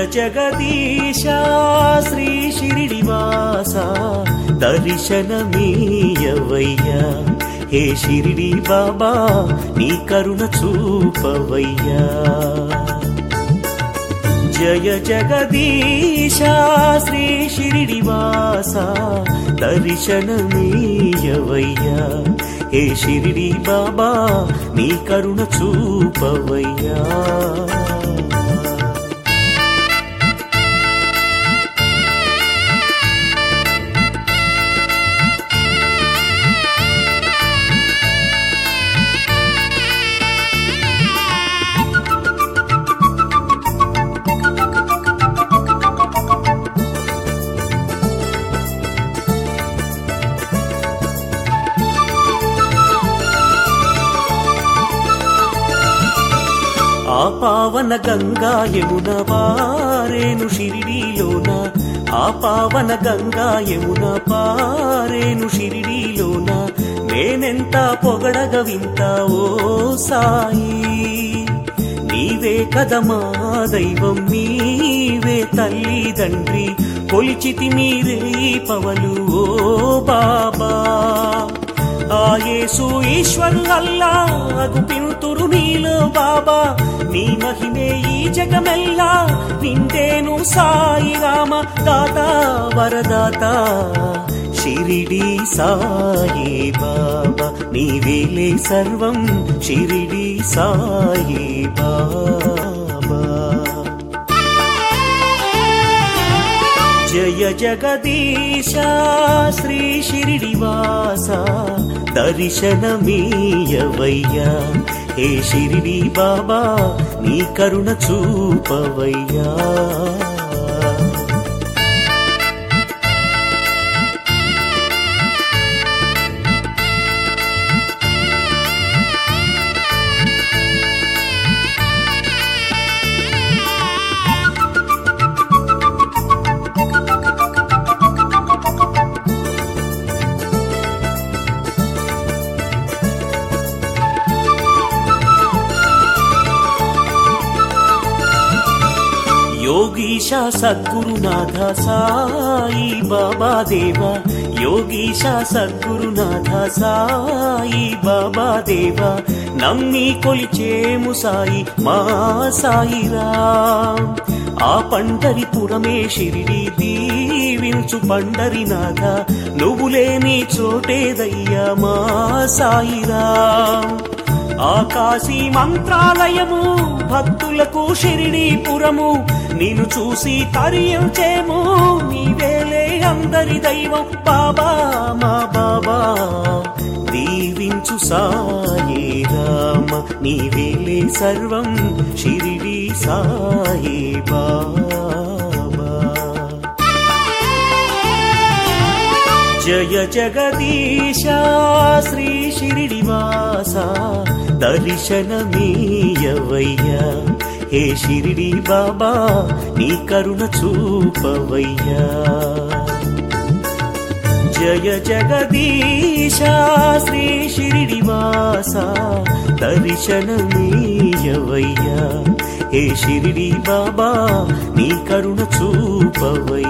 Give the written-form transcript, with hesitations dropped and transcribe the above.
జగదీశా శ్రీ షిరిడివాసా దర్శనమీయవయ్యా హే షిరిడి బాబా నీ కరుణ చూపవయ్యా జయ జగదీశా శ్రీ షిరిడివాసా దర్శనమీయవయ్యా హే షిరిడి బాబా నీ కరుణ చూపవయ్యా ఆ పావన గంగా యమున పారేను షిరిడీలోన ఆ పావన గంగా యమున పారేను షిరిడీలోన నేనెంత పొగడగ వింత ఓ సాయి నీవే కదమా దైవం నీవే తల్లి తండ్రి కొలిచితి మీరే పవలు ఓ బాబా ఆ యేసు ఈశ్వరు అల్లా అగుపింతురు నీలో బాబా నీ మహిమే ఈ జగమెల్లా నిండేను సాయి రామ దాత వరదాత షిరిడి సాయి బాబా నీవేలే సర్వం షిరిడి సాయి బాబా జయ జగదీశా శ్రీ షిరిడివాసా దర్శనమీయవయ్యా హే షిరిడి బాబా నీ కరుణ చూపవయ్యా योगीशा सद्गुरुनाथ साई बाबा देवा योगीशा सद्गुरुनाथ साई बाबा देवा नम्मी कोलिचेमु साई मा साई राम आ पंडरिपुरमे शिरिडी दीविंचु पंडरीनाथ నువ్వులేని చోటేదయ్యా మా సాయి రామ్ ఆకాశీ మంత్రాలయము భక్తులకు షిరిడీపురము నిన్ను చూసి తరించేము నీవేలే అందరి దైవం బాబా మా బాబా దీవించు సాయి రామ నీవేలే సర్వం షిరిడి సాయి బాబా జయ జగదీశా శ్రీ షిరిడివాసా దర్శనమీయవయ్యా హే షిరిడి బాబా నీ కరుణ చూపవయ్యా జయ జగదీశా శ్రీ షిరిడివాసా దర్శనమీయవయ్యా హే షిరిడి బాబా నీ కరుణ చూపవయ్యా